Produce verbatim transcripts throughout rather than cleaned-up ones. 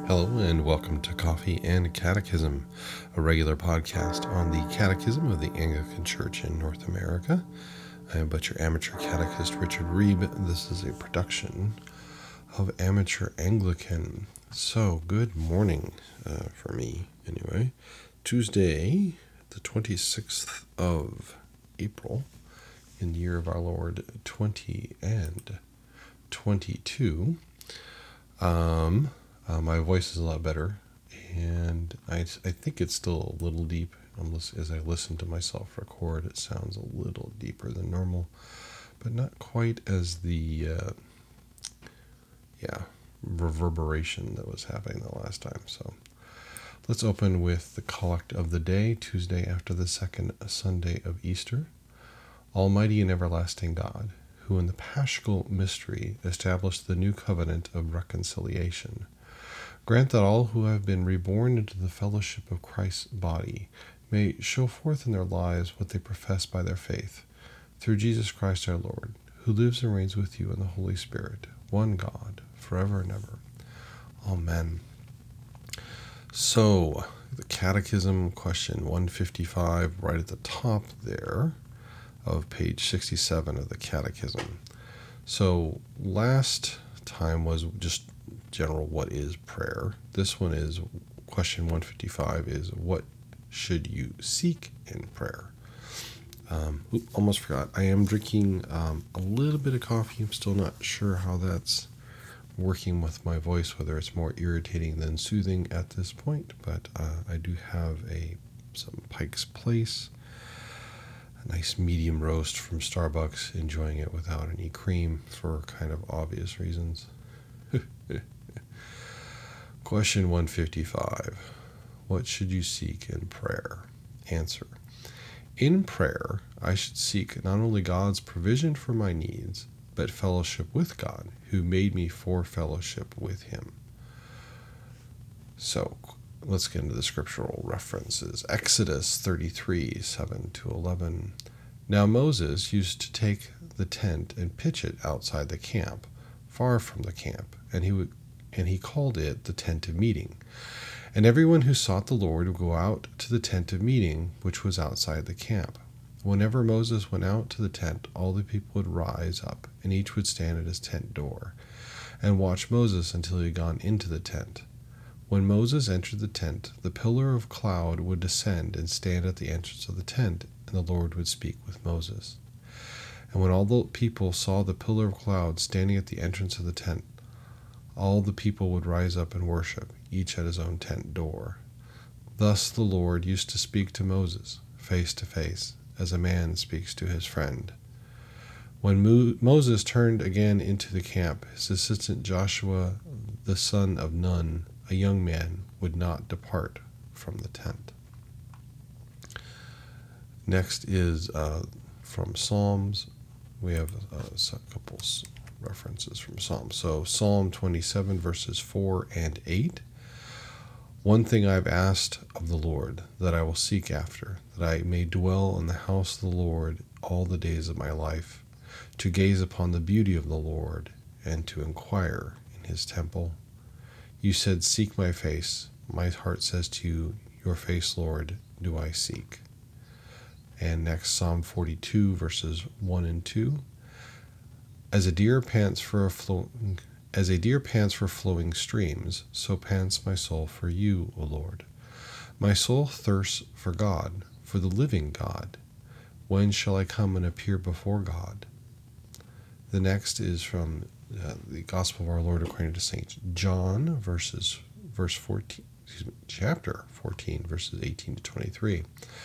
Hello and welcome to Coffee and Catechism, a regular podcast on the Catechism of the Anglican Church in North America. I am but your amateur catechist, Richard Reeb. This is a production of Amateur Anglican. So, good morning uh, for me, anyway. Tuesday, the twenty-sixth of April, in the year of our Lord twenty and twenty-two. Um... Uh, my voice is a lot better, and I, I think it's still a little deep. As I listen to myself record, it sounds a little deeper than normal, but not quite as the, uh, yeah, reverberation that was happening the last time. So let's open with the Collect of the Day, Tuesday after the second Sunday of Easter. Almighty and everlasting God, who in the Paschal mystery established the new covenant of reconciliation, grant that all who have been reborn into the fellowship of Christ's body may show forth in their lives what they profess by their faith, through Jesus Christ our Lord, who lives and reigns with you in the Holy Spirit, one God, forever and ever. Amen. So, the Catechism, question one fifty-five, right at the top there of page sixty-seven of the Catechism. So, last time was just general, what is prayer? This one is, question one fifty-five is, what should you seek in prayer? Um, oops, almost forgot. I am drinking um, a little bit of coffee. I'm still not sure how that's working with my voice, whether it's more irritating than soothing at this point, but uh, I do have a some Pike's Place, a nice medium roast from Starbucks, enjoying it without any cream for kind of obvious reasons. Question one fifty-five. What should you seek in prayer? Answer. In prayer, I should seek not only God's provision for my needs, but fellowship with God, who made me for fellowship with Him. So, let's get into the scriptural references. Exodus thirty-three, seven to eleven. Now Moses used to take the tent and pitch it outside the camp, far from the camp, and he would and he called it the tent of meeting. And everyone who sought the Lord would go out to the tent of meeting, which was outside the camp. Whenever Moses went out to the tent, all the people would rise up, and each would stand at his tent door, and watch Moses until he had gone into the tent. When Moses entered the tent, the pillar of cloud would descend and stand at the entrance of the tent, and the Lord would speak with Moses. And when all the people saw the pillar of cloud standing at the entrance of the tent, all the people would rise up and worship, each at his own tent door. Thus the Lord used to speak to Moses, face to face, as a man speaks to his friend. When Mo- Moses turned again into the camp, his assistant Joshua, the son of Nun, a young man, would not depart from the tent. Next is uh, from Psalms. We have uh, a couple references from Psalms. So Psalm twenty-seven, verses four and eight. One thing I've asked of the Lord, that I will seek after, that I may dwell in the house of the Lord all the days of my life, to gaze upon the beauty of the Lord, and to inquire in his temple. You said, seek my face. My heart says to you, your face, Lord, do I seek. And next, Psalm forty-two, verses one and two. As a deer pants for a flowing, as a deer pants for flowing streams, so pants my soul for you, O Lord. My soul thirsts for God, for the living God. When shall I come and appear before God? The next is from uh, the Gospel of our Lord according to Saint John, verses verse fourteen, excuse me, chapter fourteen, verses eighteen to twenty-three.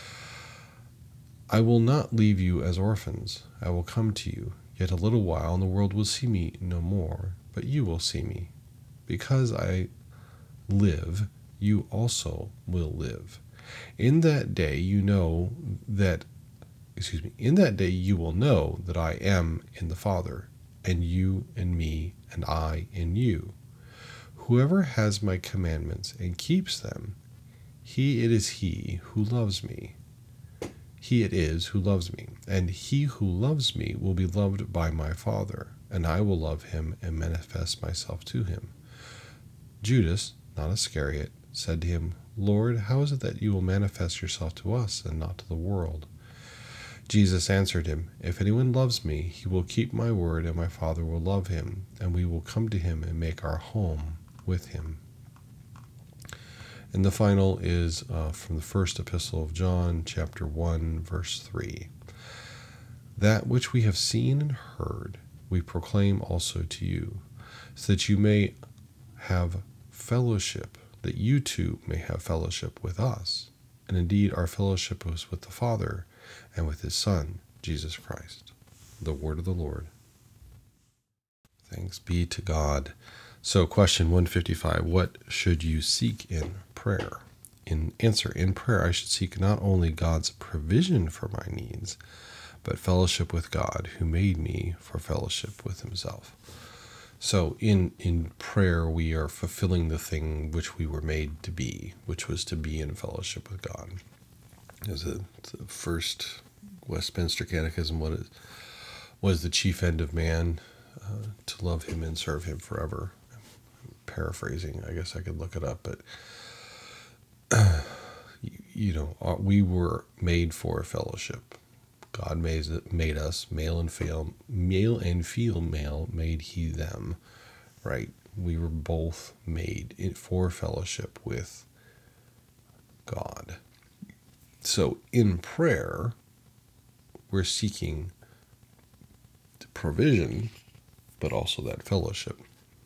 I will not leave you as orphans. I will come to you. Yet a little while, and the world will see me no more, but you will see me. Because I live, you also will live. In that day you know that, excuse me, in that day you will know that I am in the Father, and you in me, and I in you. Whoever has my commandments and keeps them, he it is he who loves me. He it is who loves me, and he who loves me will be loved by my Father, and I will love him and manifest myself to him. Judas, not Iscariot, said to him, Lord, how is it that you will manifest yourself to us and not to the world? Jesus answered him, If anyone loves me, he will keep my word, and my Father will love him, and we will come to him and make our home with him. And the final is uh, from the first epistle of John, chapter one, verse three. That which we have seen and heard, we proclaim also to you, so that you may have fellowship, that you too may have fellowship with us. And indeed, our fellowship was with the Father and with his Son, Jesus Christ. The word of the Lord. Thanks be to God. So, question one fifty-five, what should you seek in prayer? In answer, in prayer, I should seek not only God's provision for my needs, but fellowship with God, who made me for fellowship with himself. So in, in prayer, we are fulfilling the thing which we were made to be, which was to be in fellowship with God. As the first Westminster Catechism, what is, was the chief end of man? Uh, to love him and serve him forever. I'm paraphrasing, I guess I could look it up, but uh, you, you know, we were made for a fellowship. God made, made us, male and female, male and female made he them, right? We were both made for fellowship with God. So in prayer, we're seeking provision, but also that fellowship.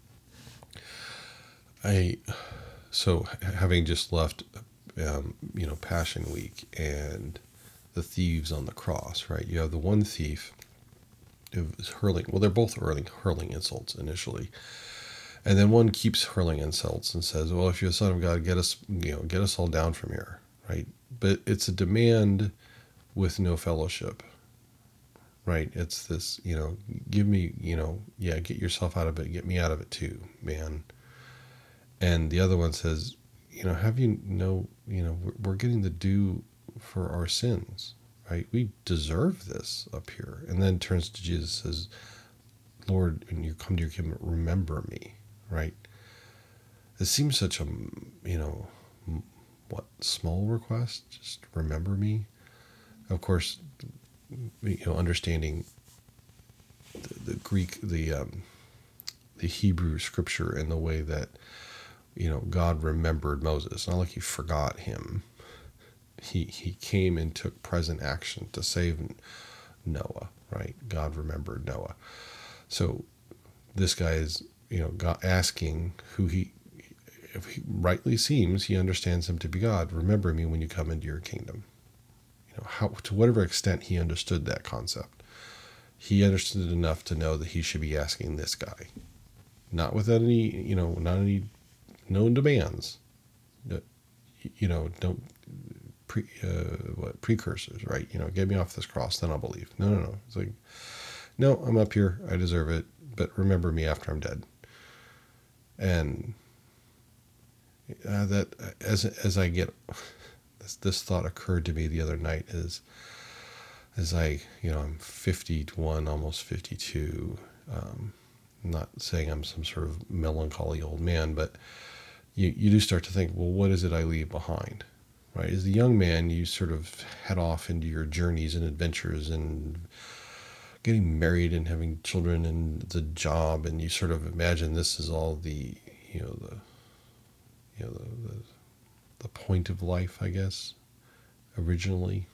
I, so having just left, um, you know, Passion Week and the thieves on the cross, right? You have the one thief is hurling, well, they're both hurling, hurling insults initially. And then one keeps hurling insults and says, well, if you're the Son of God, get us, you know, get us all down from here, right? But it's a demand with no fellowship, right? It's this, you know, give me, you know, yeah, get yourself out of it, get me out of it too, man. And the other one says, you know, have you know, you know, we're, we're getting the due for our sins, right? We deserve this up here. And then turns to Jesus and says, Lord, when you come to your kingdom, remember me, right? It seems such a, you know, what, small request? Just remember me. Of course, you know, understanding the, the Greek, the um, the Hebrew scripture and the way that, you know, God remembered Moses. It's not like he forgot him. He he came and took present action to save Noah, right? God remembered Noah. So this guy is, you know, God asking who he, if he rightly seems, he understands him to be God. Remember me when you come into your kingdom. You know, how, to whatever extent he understood that concept, he understood it enough to know that he should be asking this guy, not without any, you know, not any known demands. You know, don't. Pre, uh, what, precursors, right? You know, get me off this cross, then I'll believe. No, no, no. It's like, no, I'm up here. I deserve it. But remember me after I'm dead. And uh, that, as as I get, this, this thought occurred to me the other night is, as I, you know, I'm fifty-one, almost fifty-two. Um, I'm not saying I'm some sort of melancholy old man, but you, you do start to think, well, what is it I leave behind? Right, as a young man, you sort of head off into your journeys and adventures and getting married and having children and the job, and you sort of imagine this is all the, you know, the, you know, the, the, the point of life, I guess, originally.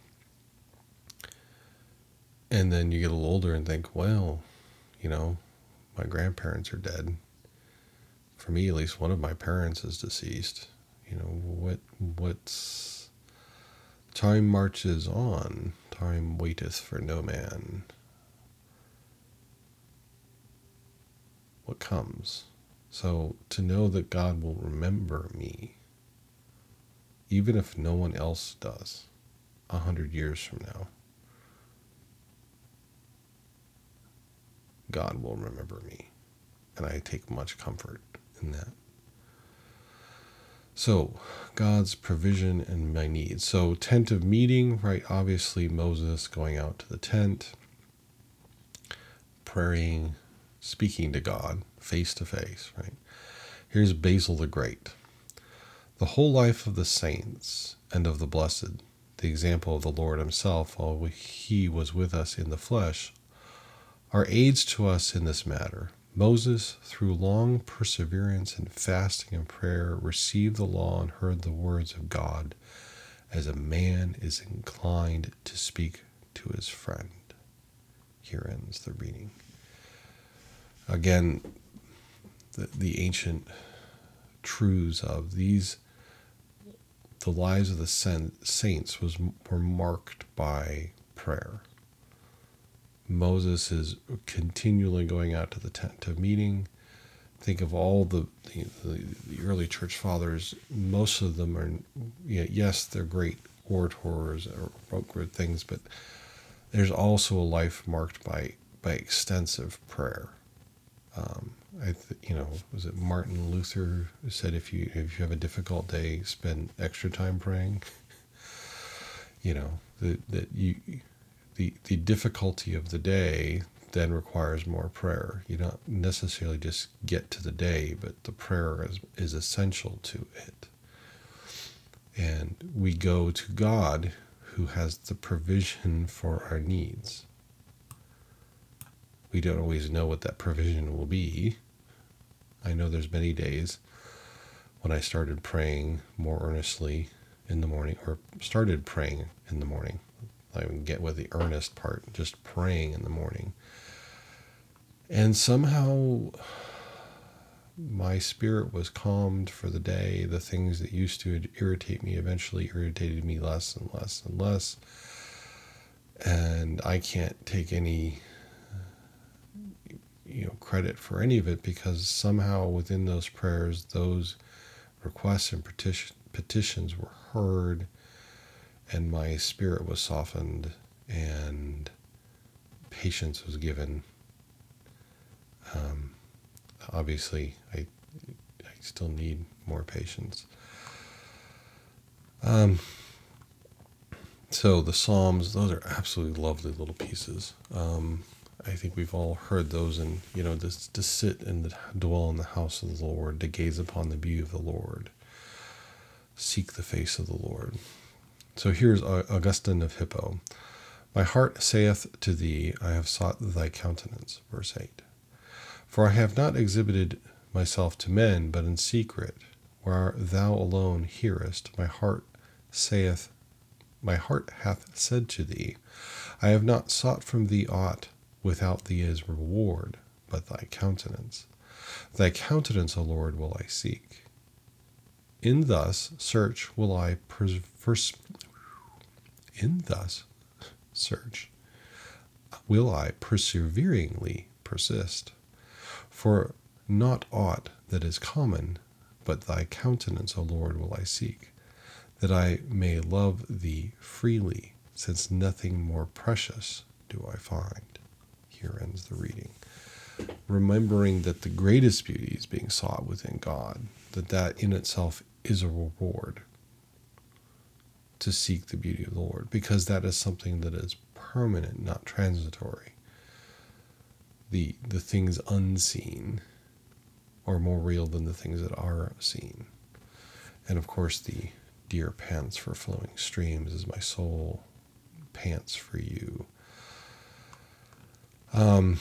And then you get a little older and think, well, you know, my grandparents are dead. For me, at least one of my parents is deceased. You know, what, what's, time marches on, time waiteth for no man. What comes? So to know that God will remember me, even if no one else does, a hundred years from now, God will remember me. And I take much comfort in that. So, God's provision and my needs. So, tent of meeting, right? Obviously, Moses going out to the tent, praying, speaking to God face to face, right? Here's Basil the Great. The whole life of the saints and of the blessed, the example of the Lord himself, while he was with us in the flesh, are aids to us in this matter. Moses, through long perseverance in fasting and prayer, received the law and heard the words of God, as a man is inclined to speak to his friend. Here ends the reading. Again, the, the ancient truths of these, the lives of the saints was were marked by prayer. Moses is continually going out to the tent of meeting. Think of all the, the, the early church fathers. Most of them are, yes, they're great orators or wrote great things, but there's also a life marked by by extensive prayer. Um, I, th- you know, was it Martin Luther who said, if you if you have a difficult day, spend extra time praying. You know that that you. The, the difficulty of the day then requires more prayer. You don't necessarily just get to the day, but the prayer is, is essential to it. And we go to God, who has the provision for our needs. We don't always know what that provision will be. I know there's many days when I started praying more earnestly in the morning, or started praying in the morning. I would get with the earnest part, just praying in the morning. And somehow my spirit was calmed for the day. The things that used to irritate me eventually irritated me less and less and less. And I can't take any, you know, credit for any of it, because somehow within those prayers, those requests and petition, petitions were heard, and my spirit was softened, and patience was given. Um, obviously, I I still need more patience. Um, so the Psalms, those are absolutely lovely little pieces. Um, I think we've all heard those, and you know, this to sit and the, dwell in the house of the Lord, to gaze upon the beauty of the Lord, seek the face of the Lord. So here's Augustine of Hippo. My heart saith to thee, I have sought thy countenance. Verse eight. For I have not exhibited myself to men, but in secret, where thou alone hearest. My heart saith, my heart hath said to thee, I have not sought from thee aught without thee as reward, but thy countenance. Thy countenance, O Lord, will I seek. In thus search will I pers- in thus search will I perseveringly persist. For not aught that is common, but thy countenance, O Lord, will I seek, that I may love thee freely, since nothing more precious do I find. Here ends the reading. Remembering that the greatest beauty is being sought within God, that that in itself is a reward, to seek the beauty of the Lord, because that is something that is permanent, not transitory. The the things unseen are more real than the things that are seen. And of course, the deer pants for flowing streams as my soul pants for you. Um,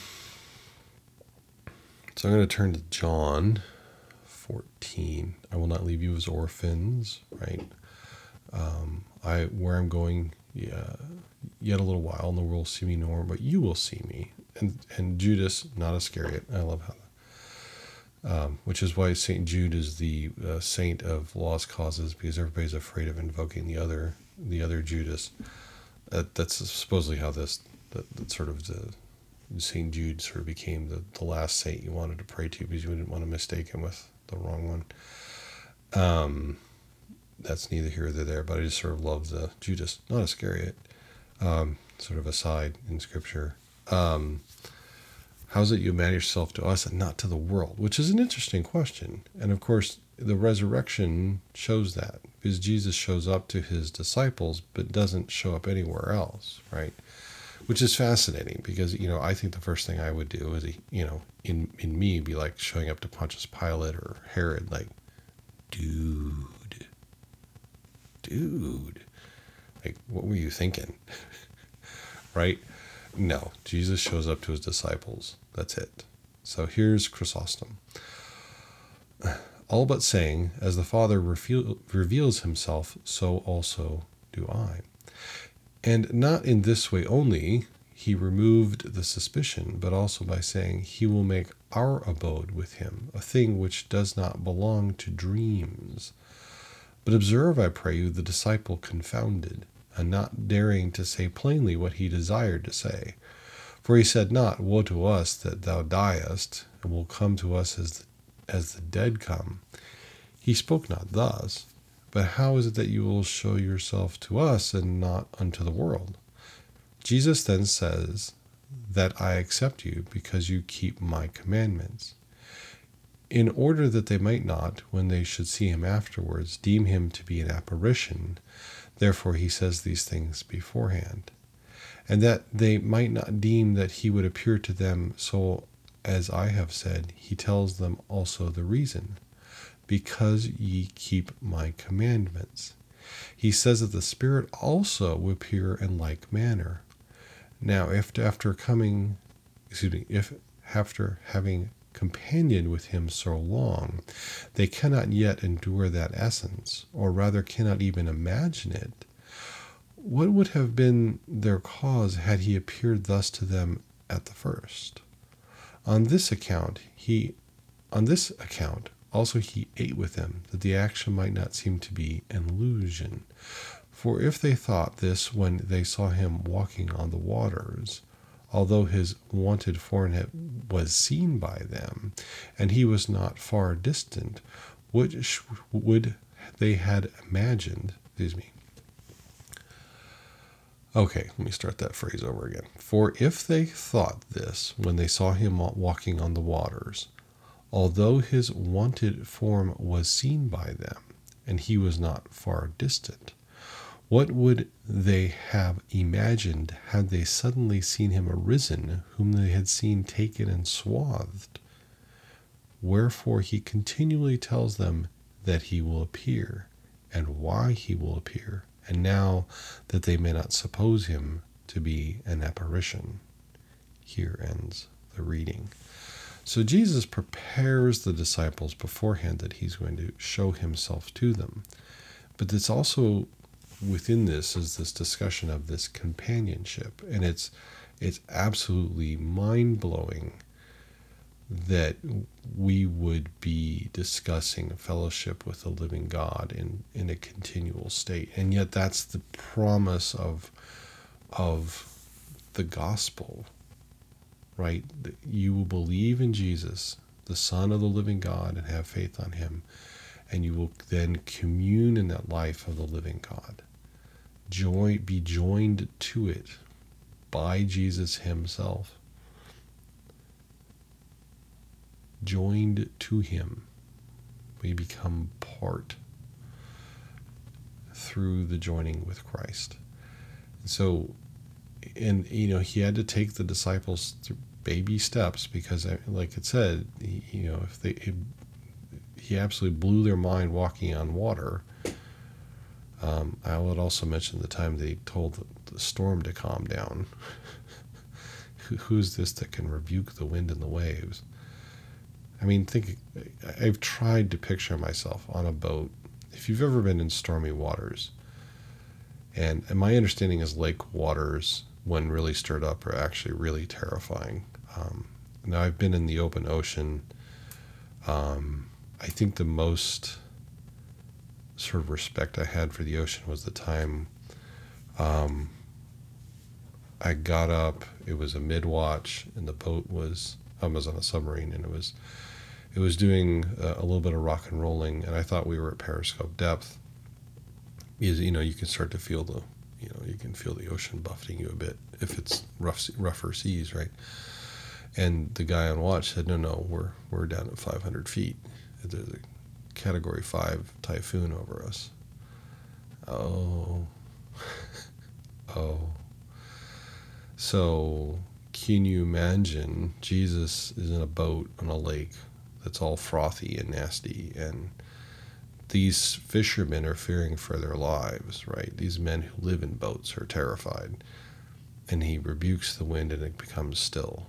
so I'm going to turn to John fourteen. I will not leave you as orphans, right? Um, I where I'm going, yeah, yet a little while, and the world will see me no more, but you will see me. And and Judas, not Iscariot. I love how, um, which is why Saint Jude is the uh, saint of lost causes, because everybody's afraid of invoking the other the other Judas. Uh, that's supposedly how this that, that sort of the Saint Jude sort of became the, the last saint you wanted to pray to, because you didn't want to mistake him with the wrong one. Um. That's neither here nor there, but I just sort of love the Judas, not Iscariot, um, sort of aside in Scripture. Um, how is it you manage yourself to us and not to the world? Which is an interesting question. And of course, the resurrection shows that, because Jesus shows up to his disciples, but doesn't show up anywhere else, right? Which is fascinating, because, you know, I think the first thing I would do is, you know, in, in me, be like showing up to Pontius Pilate or Herod, like, dude, dude, like, what were you thinking? Right? No, Jesus shows up to his disciples. That's it. So here's Chrysostom. All but saying, as the Father reveal, reveals himself, so also do I. And not in this way only, he removed the suspicion, but also by saying he will make our abode with him, a thing which does not belong to dreams. But observe, I pray you, the disciple confounded, and not daring to say plainly what he desired to say. For he said not, woe to us that thou diest, and will come to us as the, as the dead come. He spoke not thus, but how is it that you will show yourself to us and not unto the world? Jesus then says that I accept you because you keep my commandments, in order that they might not, when they should see him afterwards, deem him to be an apparition. Therefore he says these things beforehand, and that they might not deem that he would appear to them so as I have said, he tells them also the reason, because ye keep my commandments. He says that the Spirit also will appear in like manner. Now, if after coming, excuse me, if after having companioned with him so long, they cannot yet endure that essence, or rather cannot even imagine it, what would have been their cause had he appeared thus to them at the first? On this account, he, on this account, also he ate with them, that the action might not seem to be an illusion. For if they thought this when they saw him walking on the waters, although his wonted form was seen by them, and he was not far distant, which would they had imagined, excuse me. Okay, let me start that phrase over again. For if they thought this when they saw him walking on the waters, although his wonted form was seen by them, and he was not far distant, what would they have imagined had they suddenly seen him arisen, whom they had seen taken and swathed? Wherefore he continually tells them that he will appear, and why he will appear, and now that they may not suppose him to be an apparition. Here ends the reading. So Jesus prepares the disciples beforehand that he's going to show himself to them. But it's also within this is this discussion of this companionship. And it's it's absolutely mind-blowing that we would be discussing fellowship with the living God in, in a continual state. And yet that's the promise of of the gospel. Right? You will believe in Jesus, the Son of the living God, and have faith on him, and you will then commune in that life of the living God. Join, be joined to it by Jesus himself. Joined to him, we become part through the joining with Christ. So, and you know, he had to take the disciples through baby steps because, like it said, he, you know, if they, he, he absolutely blew their mind walking on water. Um, I would also mention the time they told the, the storm to calm down. Who, who's this that can rebuke the wind and the waves? I mean, think. I've tried to picture myself on a boat. If you've ever been in stormy waters, and, and my understanding is lake waters, when really stirred up, are actually really terrifying. Um, now, I've been in the open ocean. Um, I think the most sort of respect I had for the ocean was the time um, I got up. It was a mid-watch, and the boat was, I was on a submarine, and it was it was doing a, a little bit of rock and rolling, and I thought we were at periscope depth. Because, you know, you can start to feel the, you know, you can feel the ocean buffeting you a bit if it's rough, rougher seas, right? And the guy on watch said, no, no, we're we're down at five hundred feet. There's a category five typhoon over us. Oh. oh. So can you imagine Jesus is in a boat on a lake that's all frothy and nasty, and these fishermen are fearing for their lives, right? These men who live in boats are terrified. And he rebukes the wind and it becomes still.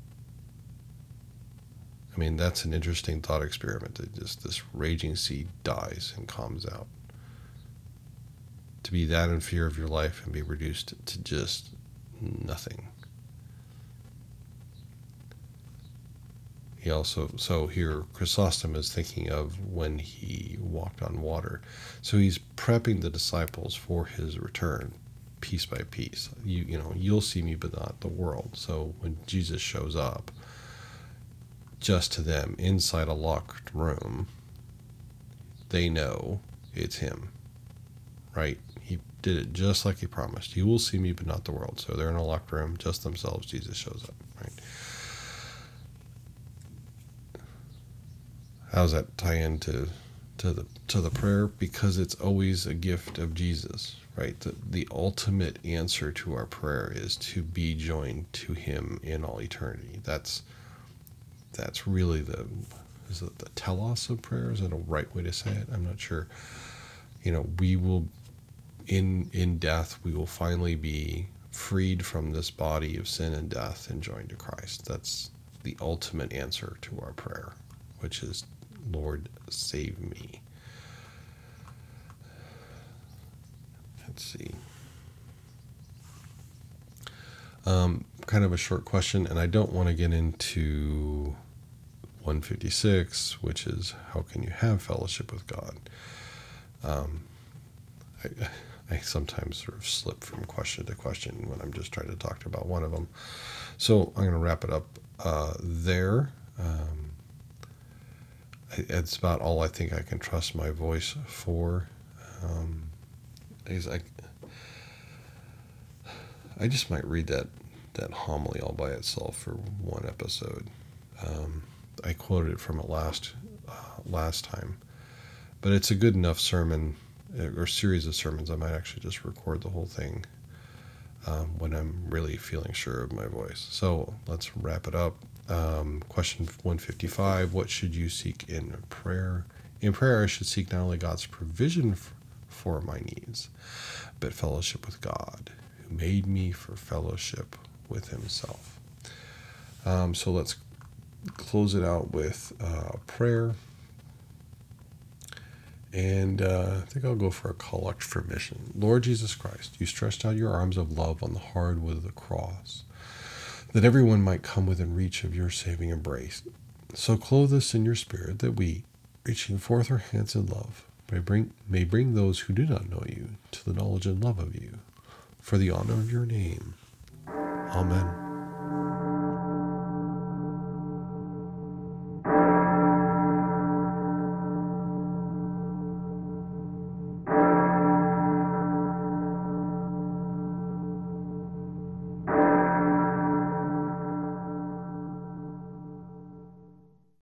I mean, that's an interesting thought experiment. That just this raging sea dies and calms out. To be that in fear of your life and be reduced to just nothing. He also, so here Chrysostom is thinking of when he walked on water. So he's prepping the disciples for his return, piece by piece. You, you know, you'll see me, but not the world. So when Jesus shows up, just to them, inside a locked room, they know it's him, right? He did it just like he promised. You will see me, but not the world. So they're in a locked room, just themselves. Jesus shows up, right? How does that tie into to the to the prayer? Because it's always a gift of Jesus, right? The, the ultimate answer to our prayer is to be joined to him in all eternity. That's that's really the is it the telos of prayer? Is that a right way to say it? I'm not sure. You know, we will in in death we will finally be freed from this body of sin and death and joined to Christ. That's the ultimate answer to our prayer, which is, Lord, save me. Let's see. Um, kind of a short question, and I don't want to get into one fifty-six, which is how can you have fellowship with God? Um, I, I sometimes sort of slip from question to question when I'm just trying to talk about one of them. So I'm going to wrap it up uh, there. Um, It's about all I think I can trust my voice for. Um, I, I just might read that, that homily all by itself for one episode. Um, I quoted it from it last uh, last time, but it's a good enough sermon or series of sermons. I might actually just record the whole thing um, when I'm really feeling sure of my voice. So let's wrap it up. Um, question one fifty-five, what should you seek in prayer? In prayer, I should seek not only God's provision f- for my needs, but fellowship with God, who made me for fellowship with himself. Um, so let's close it out with uh, prayer. And uh, I think I'll go for a collect for mission. Lord Jesus Christ, you stretched out your arms of love on the hard wood of the cross, that everyone might come within reach of your saving embrace. So clothe us in your spirit, that we, reaching forth our hands in love, may bring, may bring those who do not know you to the knowledge and love of you, for the honor of your name. Amen.